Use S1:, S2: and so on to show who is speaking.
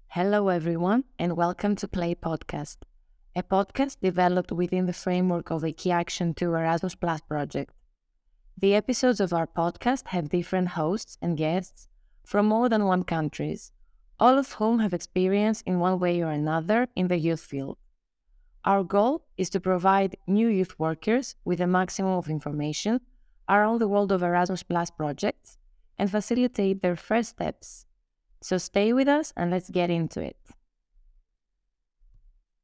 S1: Hello, everyone, and welcome to Play Podcast, a podcast developed within the framework of the Key Action 2 Erasmus Plus project. The episodes of our podcast have different hosts and guests from more than one countries, all of whom have experience in one way or another in the youth field. Our goal is to provide new youth workers with a maximum of information around the world of Erasmus Plus projects and facilitate their first steps. So stay with us and let's get into it.